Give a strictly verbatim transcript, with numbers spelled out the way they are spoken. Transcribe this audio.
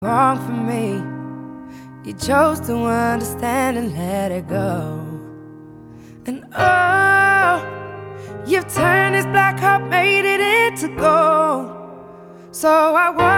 wrong for me. You chose to understand and let it go. And oh, you've turned this black heart, made it into gold. So I